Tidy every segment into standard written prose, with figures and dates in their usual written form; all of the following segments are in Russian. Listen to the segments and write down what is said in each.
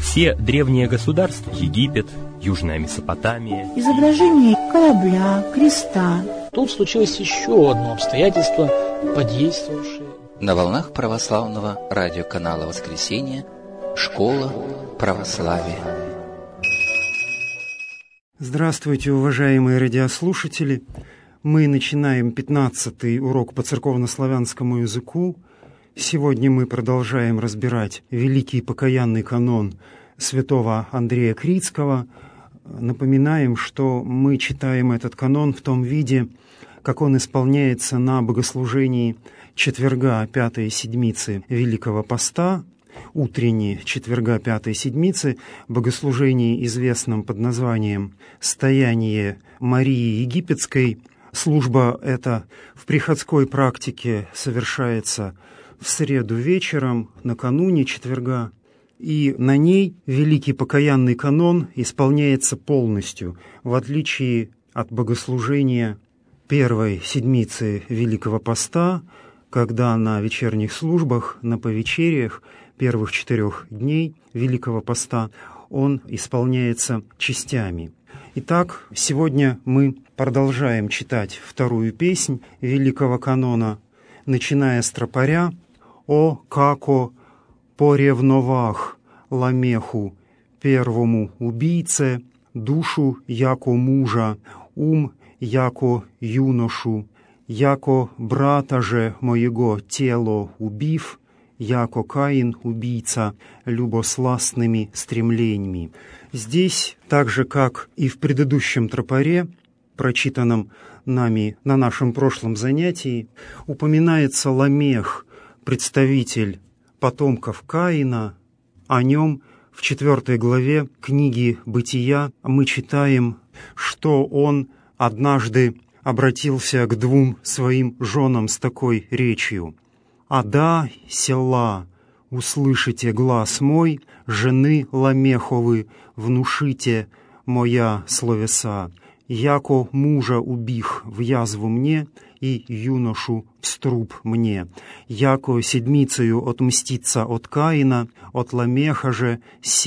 Все древние государства, Египет, Южная Месопотамия. Изображение корабля, креста. Тут случилось еще одно обстоятельство, подействовавшее. На волнах православного радиоканала «Воскресенье» «Школа православия». Здравствуйте, уважаемые радиослушатели! Мы начинаем 15-й урок по церковнославянскому языку. Сегодня мы продолжаем разбирать великий покаянный канон святого Андрея Критского. Напоминаем, что мы читаем этот канон в том виде, как он исполняется на богослужении четверга Пятой Седмицы Великого Поста, утренней четверга Пятой Седмицы, богослужении, известном под названием «Стояние Марии Египетской». Служба эта в приходской практике совершается в среду вечером, накануне четверга, и на ней великий покаянный канон исполняется полностью, в отличие от богослужения первой седмицы Великого Поста, когда на вечерних службах, на повечериях первых 4 дней Великого Поста он исполняется частями. Итак, сегодня мы продолжаем читать вторую песнь Великого канона, начиная с тропаря «О, како поревновах ламеху первому убийце, душу яко мужа, ум яко юношу, яко брата же моего тело убив, яко Каин убийца любосластными стремлениями». Здесь, так же как и в предыдущем тропаре, прочитанном нами на нашем прошлом занятии, упоминается Ламех, представитель потомков Каина. О нем в 4 главе книги «Бытия» мы читаем, что он однажды обратился к 2 своим женам с такой речью: «Ада, села, услышите глас мой, жены Ламеховы, внушите моя словеса, яко мужа убих в язву мне и юношу в струб мне, яко седмицею отмстится от Каина, от Ламеха же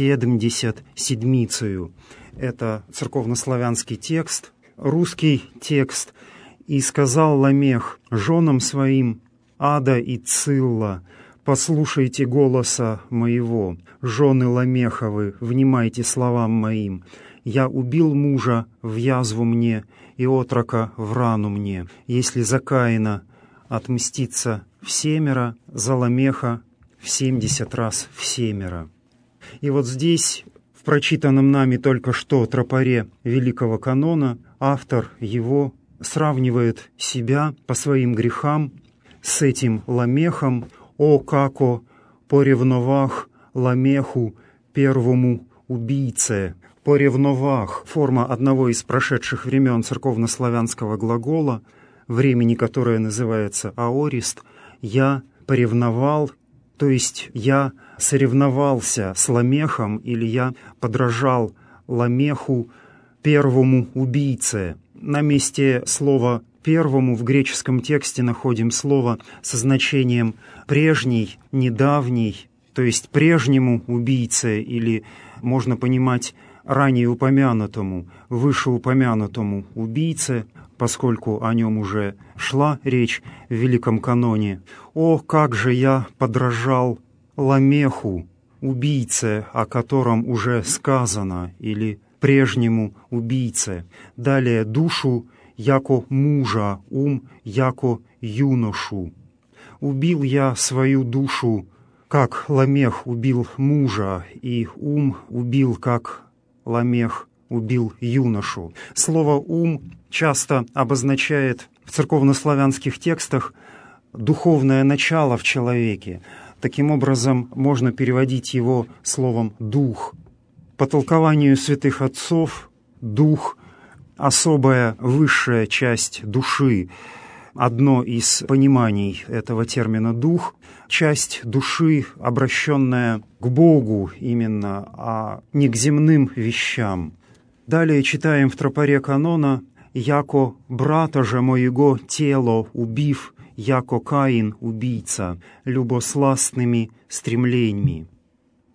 70 седмицею». Это церковнославянский текст, русский текст. «И сказал Ламех женам своим: Ада и Цилла, послушайте голоса моего, жены Ламеховы, внимайте словам моим. Я убил мужа в язву мне и отрока в рану мне. Если за Каина отмстится в 7, за Ламеха в 70 раз в 7». И вот здесь, в прочитанном нами только что тропаре Великого канона, автор его сравнивает себя по своим грехам с этим Ламехом. «О, како поревновах Ламеху первому убийце». «Поревновах» — форма одного из прошедших времен церковнославянского глагола, времени которое называется аорист. «Я поревновал», то есть я соревновался с Ламехом, или я подражал Ламеху первому убийце. На месте слова «первому» в греческом тексте находим слово со значением «прежний», «недавний», то есть прежнему убийце, или можно понимать ранее упомянутому, вышеупомянутому убийце, поскольку о нем уже шла речь в Великом каноне. «О, как же я подражал Ламеху, убийце, о котором уже сказано», или прежнему убийце. Далее «душу яко мужа, ум яко юношу». «Убил я свою душу, как Ламех убил мужа, и ум убил, как Ламех убил юношу». Слово «ум» часто обозначает в церковнославянских текстах духовное начало в человеке. Таким образом, можно переводить его словом «дух». По толкованию святых отцов, дух — особая высшая часть души. Одно из пониманий этого термина «дух» — часть души, обращенная к Богу именно, а не к земным вещам. Далее читаем в тропаре канона: «Яко брата же моего тело убив, яко Каин убийца, любосластными стремлениями».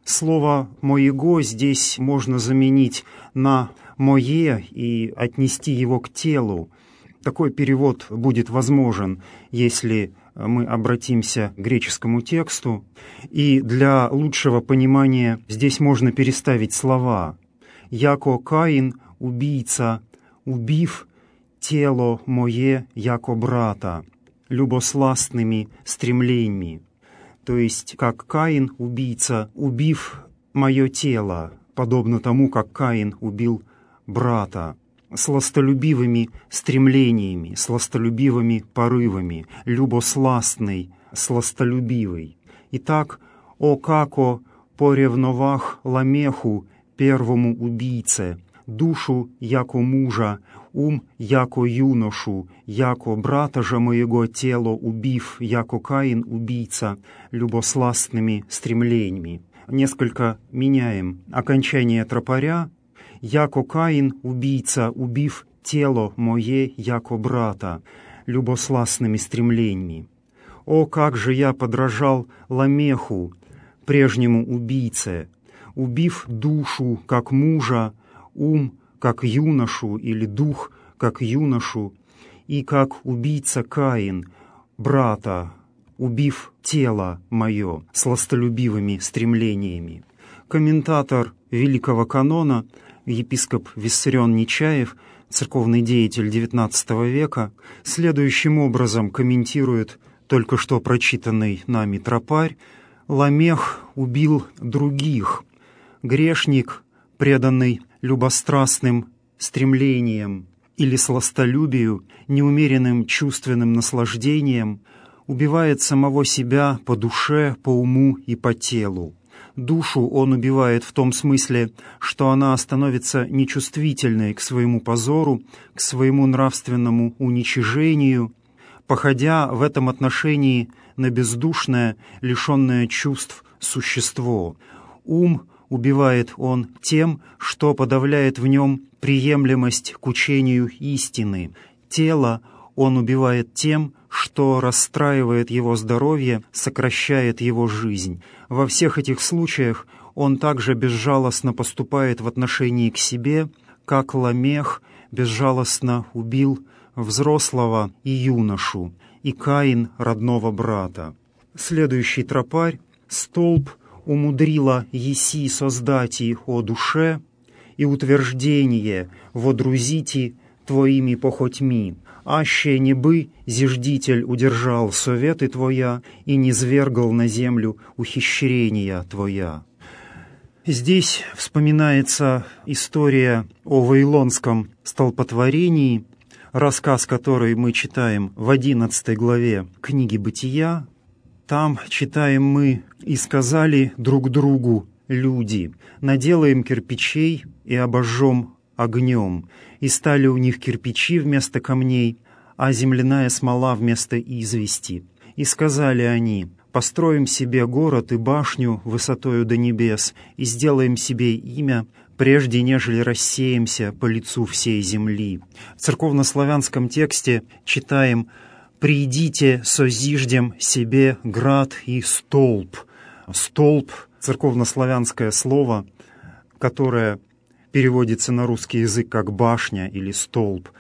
Слово «моего» здесь можно заменить на «мое» и отнести его к телу. Такой перевод будет возможен, если мы обратимся к греческому тексту. И для лучшего понимания здесь можно переставить слова. «Яко Каин, убийца, убив тело мое, яко брата, любосластными стремлениями». То есть, как Каин, убийца, убив мое тело, подобно тому, как Каин убил брата, сластолюбивыми стремлениями, сластолюбивыми порывами, любосластный, сластолюбивый. Итак, «О како поревновах ламеху первому убийце, душу яко мужа, ум яко юношу, яко брата же моего тело убив, яко Каин убийца, любосластными стремлениями». Несколько меняем окончание тропаря. «Яко Каин убийца, убив тело мое, яко брата, любосластными стремлениями». «О, как же я подражал Ламеху, прежнему убийце, убив душу, как мужа, ум, как юношу, или дух, как юношу, и как убийца Каин, брата, убив тело мое сластолюбивыми стремлениями». Комментатор Великого канона, епископ Виссарион Нечаев, церковный деятель XIX века, следующим образом комментирует только что прочитанный нами тропарь: «Ламех убил других, грешник, преданный любострастным стремлениям или сластолюбию, неумеренным чувственным наслаждением, убивает самого себя по душе, по уму и по телу. Душу он убивает в том смысле, что она становится нечувствительной к своему позору, к своему нравственному уничижению, походя в этом отношении на бездушное, лишенное чувств существо. Ум убивает он тем, что подавляет в нем приемлемость к учению истины. Тело он убивает тем, что расстраивает его здоровье, сокращает его жизнь. Во всех этих случаях он также безжалостно поступает в отношении к себе, как Ламех безжалостно убил взрослого и юношу, и Каин родного брата. Следующий тропарь: «Столб умудрила еси создати о душе, и утверждение водрузити твоими похотьми, аще не бы зиждитель удержал советы твоя и не звергал на землю ухищрения твоя». Здесь вспоминается история о вавилонском столпотворении, рассказ который мы читаем в 11 главе книги «Бытия». Там читаем мы: «И сказали друг другу люди: наделаем кирпичей и обожжем огнем. И стали у них кирпичи вместо камней, а земляная смола вместо извести. И сказали они: построим себе город и башню высотою до небес, и сделаем себе имя, прежде нежели рассеемся по лицу всей земли». В церковнославянском тексте читаем: «Придите созиждем себе град и столб». Столб — церковнославянское слово, которое переводится на русский язык как «башня» или «столб».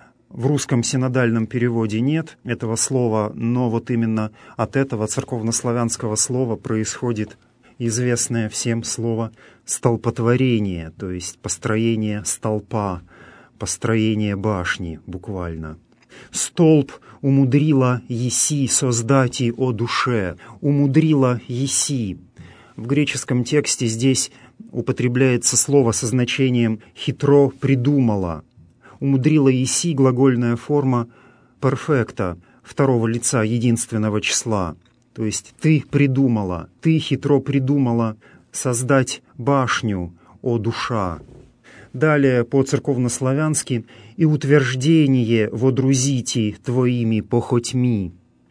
В русском синодальном переводе нет этого слова, но вот именно от этого церковнославянского слова происходит известное всем слово «столпотворение», то есть построение столпа, построение башни буквально. «Столб умудрила еси создати о душе». Умудрила еси. В греческом тексте здесь употребляется слово со значением «хитро придумала». Умудрила еси — глагольная форма перфекта, второго лица единственного числа. То есть ты придумала, ты хитро придумала создать башню, о душа. Далее по-церковнославянски: «И утверждение водрузити твоими похотьми».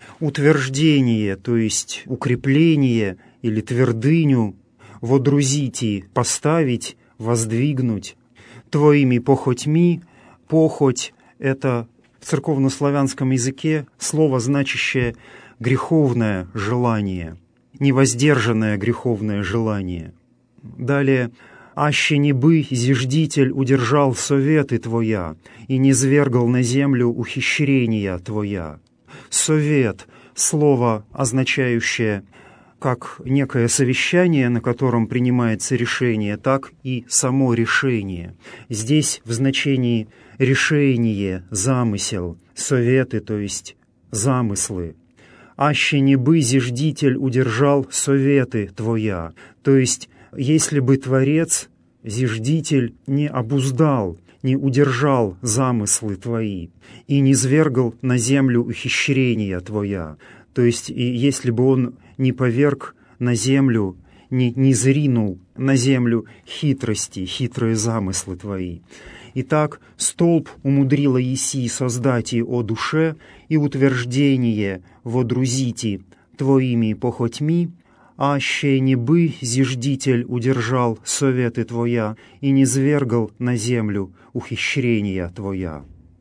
Утверждение, то есть укрепление или твердыню, водрузити — поставить, воздвигнуть, твоими похотьми. Похоть — это в церковнославянском языке слово, значащее греховное желание, невоздержанное греховное желание. Далее. «Аще не бы, зиждитель, удержал советы Твоя, и не звергал на землю ухищрения Твоя». Совет — слово, означающее как некое совещание, на котором принимается решение, так и само решение. Здесь в значении решение, замысел, советы, то есть замыслы. «Аще не бы, зиждитель, удержал советы Твоя», то есть если бы Творец, зиждитель, не обуздал, не удержал замыслы Твои и не звергал на землю ухищрения Твоя, то есть и если бы Он не поверг на землю, не зринул на землю хитрости, хитрые замыслы Твои. Итак, столб умудрила еси создать и о душе, и утверждение водрузити Твоими похотьми, аще не бы, зиждитель, удержал советы Твоя и не звергал на землю ухищрения Твоя.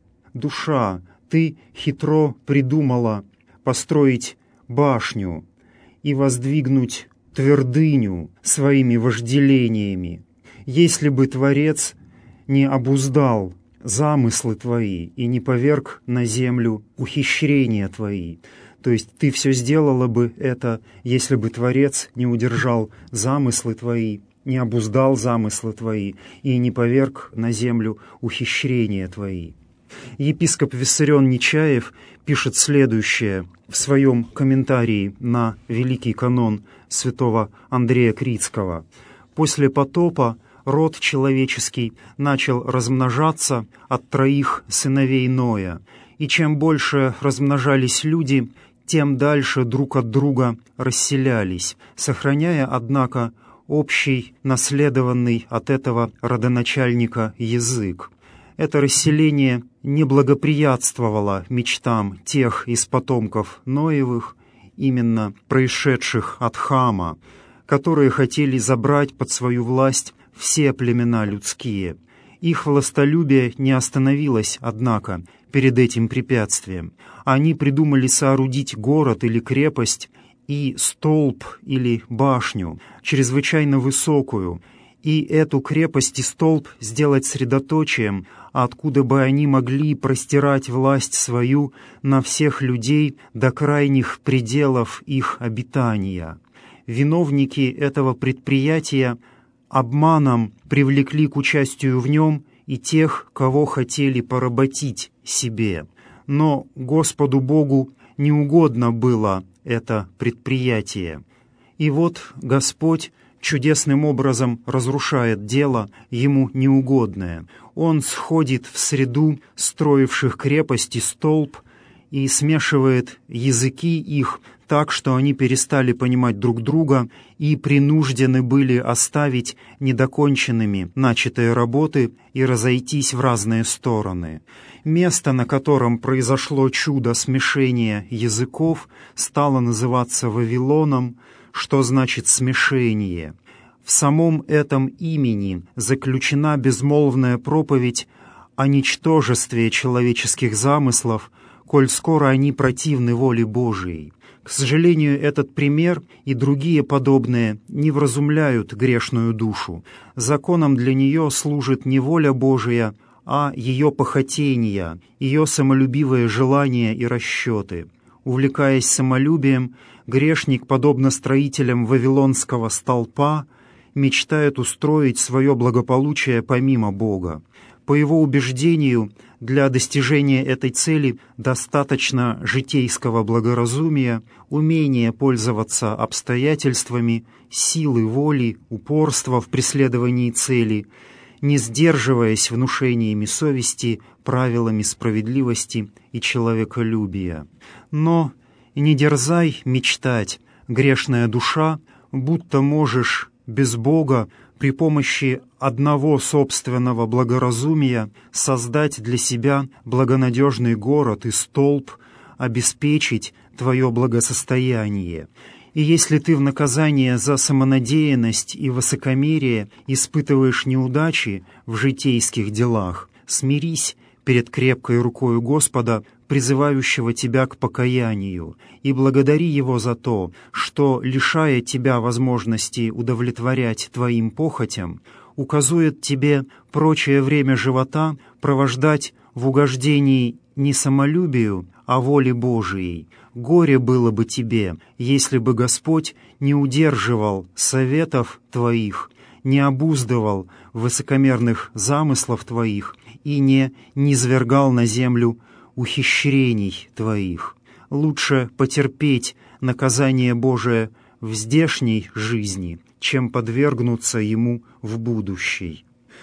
Душа, ты хитро придумала построить башню и воздвигнуть твердыню своими вожделениями. Если бы Творец не обуздал замыслы Твои и не поверг на землю ухищрения Твои, то есть ты все сделала бы это, если бы Творец не удержал замыслы Твои, не обуздал замыслы Твои и не поверг на землю ухищрения Твои. Епископ Виссарион Нечаев пишет следующее в своем комментарии на Великий канон святого Андрея Критского. «После потопа род человеческий начал размножаться от 3 сыновей Ноя, и чем больше размножались люди, тем дальше друг от друга расселялись, сохраняя, однако, общий, наследованный от этого родоначальника язык. Это расселение не благоприятствовало мечтам тех из потомков Ноевых, именно происшедших от Хама, которые хотели забрать под свою власть все племена людские. Их властолюбие не остановилось, однако, перед этим препятствием. Они придумали соорудить город или крепость и столб или башню, чрезвычайно высокую, и эту крепость и столб сделать средоточием, откуда бы они могли простирать власть свою на всех людей до крайних пределов их обитания. Виновники этого предприятия обманом привлекли к участию в нем и тех, кого хотели поработить себе. Но Господу Богу не угодно было это предприятие. И вот Господь чудесным образом разрушает дело ему неугодное. Он сходит в среду строивших крепость и столб и смешивает языки их так, что они перестали понимать друг друга и принуждены были оставить недоконченными начатые работы и разойтись в разные стороны. Место, на котором произошло чудо смешения языков, стало называться Вавилоном, что значит «смешение». В самом этом имени заключена безмолвная проповедь о ничтожестве человеческих замыслов, коль скоро они противны воле Божией. К сожалению, этот пример и другие подобные не вразумляют грешную душу. Законом для нее служит не воля Божия, а ее похотения, ее самолюбивые желания и расчеты. Увлекаясь самолюбием, грешник, подобно строителям Вавилонского столпа, мечтает устроить свое благополучие помимо Бога. По его убеждению, для достижения этой цели достаточно житейского благоразумия, умения пользоваться обстоятельствами, силы воли, упорства в преследовании цели, не сдерживаясь внушениями совести, правилами справедливости и человеколюбия. Но не дерзай мечтать, грешная душа, будто можешь без Бога при помощи одного собственного благоразумия создать для себя благонадежный город и столб, обеспечить твое благосостояние. И если ты в наказание за самонадеянность и высокомерие испытываешь неудачи в житейских делах, смирись перед крепкой рукою Господа, призывающего тебя к покаянию, и благодари Его за то, что, лишая тебя возможности удовлетворять твоим похотям, указует тебе прочее время живота провождать в угождении не самолюбию, а воле Божией. Горе было бы тебе, если бы Господь не удерживал советов твоих, не обуздывал высокомерных замыслов твоих и не низвергал на землю ухищрений твоих. Лучше потерпеть наказание Божие в здешней жизни, чем подвергнуться ему в будущей.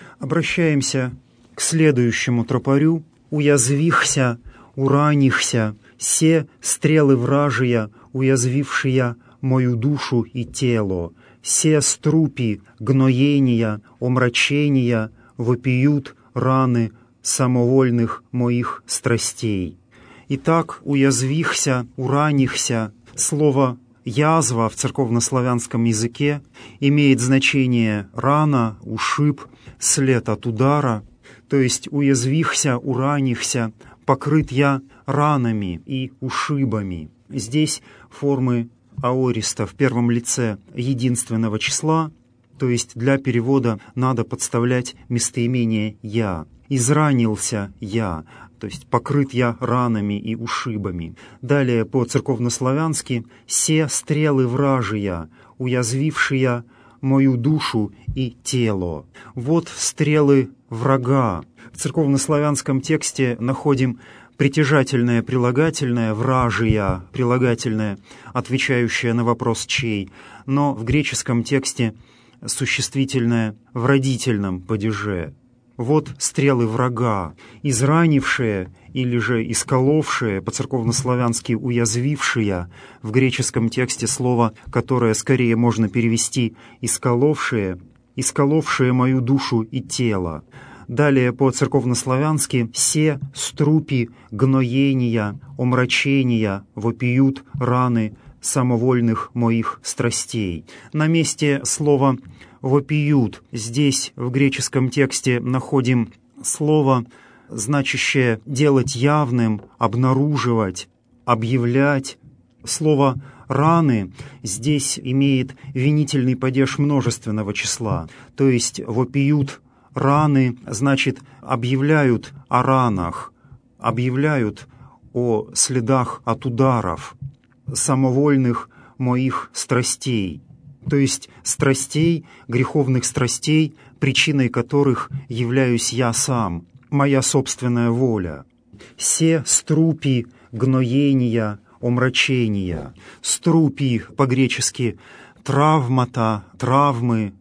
Обращаемся к следующему тропарю. «Уязвихся, уранихся, се стрелы вражия, уязвившия мою душу и тело, се струпи гноения, омрачения, вопиют раны самовольных моих страстей». Итак, «уязвихся, уранихся» — слово «язва» в церковнославянском языке имеет значение «рана», «ушиб», «след от удара», то есть «уязвихся, уранихся», «покрыт я ранами и ушибами». Здесь формы аориста в первом лице единственного числа, то есть для перевода надо подставлять местоимение «я». «Изранился я», то есть «покрыт я ранами и ушибами». Далее по-церковнославянски «се стрелы вражия, уязвившия мою душу и тело». Вот стрелы врага. В церковнославянском тексте находим притяжательное прилагательное «вражия», прилагательное, отвечающее на вопрос «чей», но в греческом тексте существительное в родительном падеже. Вот стрелы врага, изранившие или же исколовшие, по-церковнославянски уязвившие, в греческом тексте слово, которое скорее можно перевести «исколовшие», исколовшие мою душу и тело. Далее по-церковнославянски «се струпи гноения, омрачения, вопиют раны самовольных моих страстей». На месте слова «вопиют» здесь в греческом тексте находим слово, значащее «делать явным», «обнаруживать», «объявлять». Слово «раны» здесь имеет винительный падеж множественного числа, то есть «вопиют раны» значит «объявляют о ранах», «объявляют о следах от ударов, самовольных моих страстей». То есть страстей, греховных страстей, причиной которых являюсь я сам, моя собственная воля. «Се струпи гноения, омрачения». Струпи по-гречески травмата, травмы,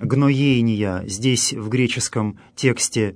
гноения. Здесь в греческом тексте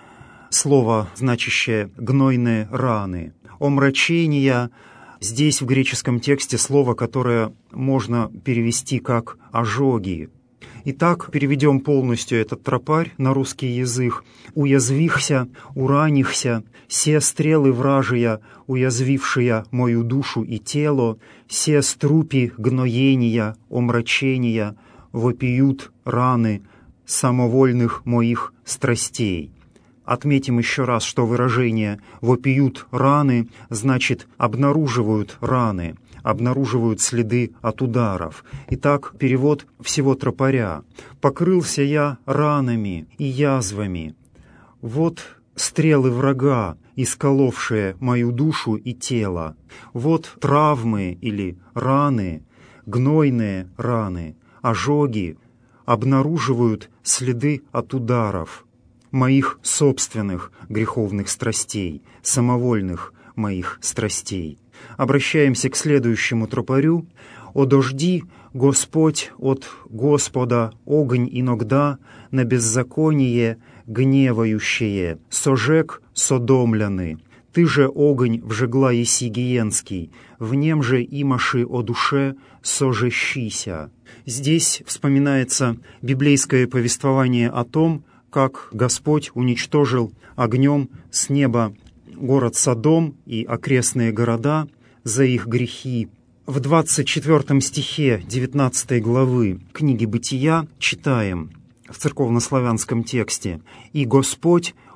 слово, значащее гнойные раны. Омрачения. Здесь в греческом тексте слово, которое можно перевести как «ожоги». Итак, переведем полностью этот тропарь на русский язык. «Уязвихся, уранихся, се стрелы вражия, уязвившия мою душу и тело, се струпи гноения, омрачения, вопиют раны самовольных моих страстей». Отметим еще раз, что выражение «вопиют раны» значит «обнаруживают раны», обнаруживают следы от ударов. Итак, перевод всего тропаря. «Покрылся я ранами и язвами. Вот стрелы врага, исколовшие мою душу и тело. Вот травмы или раны, гнойные раны, ожоги обнаруживают следы от ударов моих собственных греховных страстей, самовольных моих страстей». Обращаемся к следующему тропарю. «Одожди, Господь, от Господа огонь иногда на беззаконие гневающее, сожег содомляны. Ты же огонь вжегла еси гиенский, в нем же имаши о душе сожещися». Здесь вспоминается библейское повествование о том, как Господь уничтожил огнем с неба город Содом и окрестные города за их грехи. В 24 стихе 19 главы книги «Бытия» читаем в церковнославянском тексте: «И Господь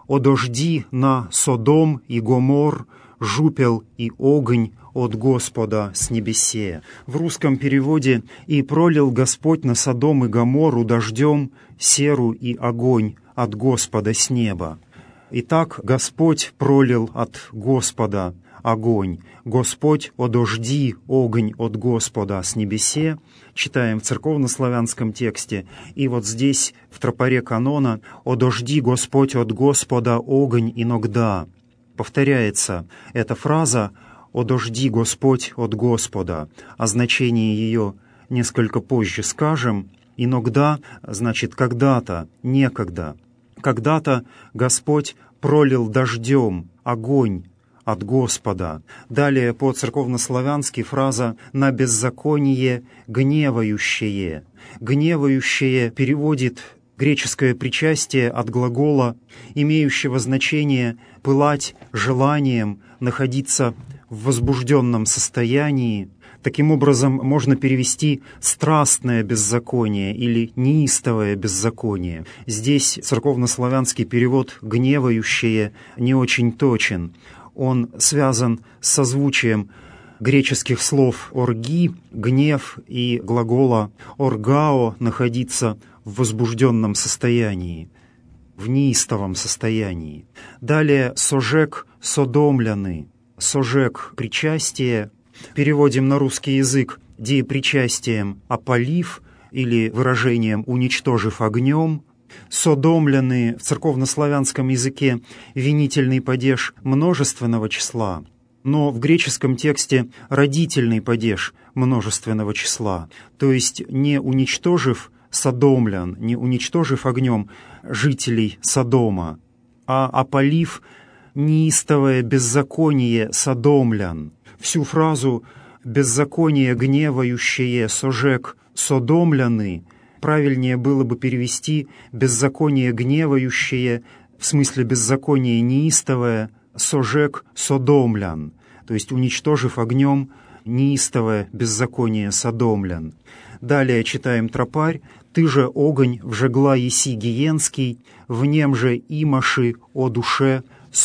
«Одожди на Содом и Гомор, жупел и огонь от Господа с небесе». В русском переводе «И пролил Господь на Содом и Гомору дождем серу и огонь от Господа с неба». Итак, Господь пролил от Господа огонь. «Господь одожди огонь от Господа с небесе», читаем в церковнославянском тексте. И вот здесь, в тропаре канона, «Одожди Господь от Господа огонь иногда». Повторяется эта фраза «Одожди Господь от Господа». О значении ее несколько позже скажем. «Иногда» значит «когда-то», «некогда». Когда-то Господь пролил дождем огонь от Господа. Далее по-церковнославянски фраза «на беззаконие гневающее». «Гневающее» переводит греческое причастие от глагола, имеющего значение «пылать желанием», «находиться в возбужденном состоянии». Таким образом, можно перевести «страстное беззаконие» или «неистовое беззаконие». Здесь церковнославянский перевод «гневающее» не очень точен. Он связан с созвучием греческих слов «орги» — «гнев» и глагола «оргао» — «находиться в возбужденном состоянии», в неистовом состоянии. Далее «сожег содомляны». «Сожег» — причастие. Переводим на русский язык деепричастием «опалив» или выражением «уничтожив огнем». «Содомляны» в церковнославянском языке винительный падеж множественного числа, но в греческом тексте родительный падеж множественного числа, то есть не уничтожив содомлян, не уничтожив огнем жителей Содома, а опалив неистовое беззаконие содомлян. Всю фразу «беззаконие гневающее сожег содомляны» правильнее было бы перевести «беззаконие гневающее», в смысле «беззаконие неистовое, сожег содомлян», то есть уничтожив огнем неистовое беззаконие содомлян. Далее читаем тропарь: «Ты же огонь вжегла еси гиенский, в нем же имаши о душе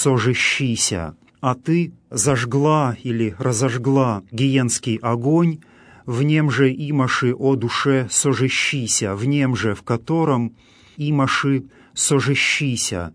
сожещися». А ты зажгла или разожгла гиенский огонь, в нем же имаши о душе сожещися, в нем же, в котором имаши сожещися.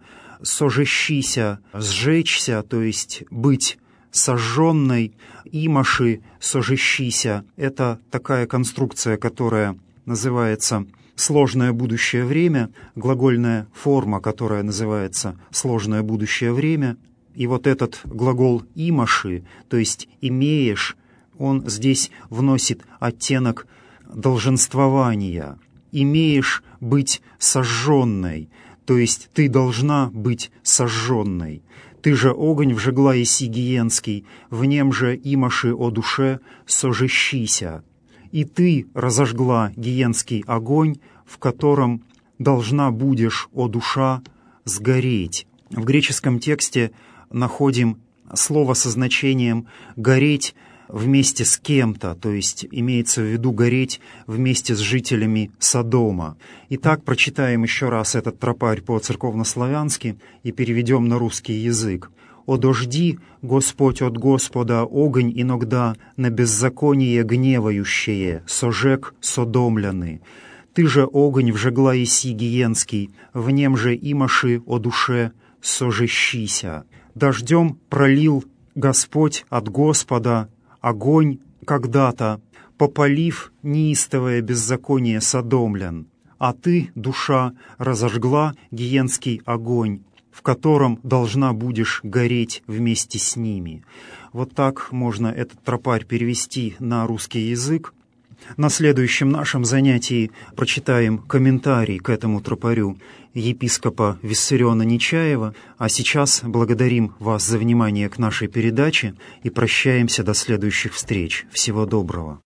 Сожещися — сжечься, то есть быть сожженной. Имаши сожещися — это такая конструкция, которая называется сложное будущее время, глагольная форма, которая называется сложное будущее время. И вот этот глагол «имаши», то есть «имеешь», он здесь вносит оттенок долженствования. «Имеешь быть сожженной», то есть «ты должна быть сожженной». «Ты же огонь вжегла еси гиенский, в нем же имаши о душе сожещися». «И ты разожгла гиенский огонь, в котором должна будешь, о душа, сгореть». В греческом тексте находим слово со значением «гореть вместе с кем-то», то есть имеется в виду гореть вместе с жителями Содома. Итак, прочитаем еще раз этот тропарь по-церковнославянски и переведем на русский язык. «Одожди, Господь от Господа, огонь иногда на беззаконие гневающее, сожег содомляны. Ты же огонь вжегла еси гиенский, в нем же имаши о душе сожещися. Дождем пролил Господь от Господа огонь когда-то, попалив неистовое беззаконие содомлян. А ты, душа, разожгла гиенский огонь, в котором должна будешь гореть вместе с ними». Вот так можно этот тропарь перевести на русский язык. На следующем нашем занятии прочитаем комментарий к этому тропарю епископа Виссариона Нечаева, а сейчас благодарим вас за внимание к нашей передаче и прощаемся до следующих встреч. Всего доброго.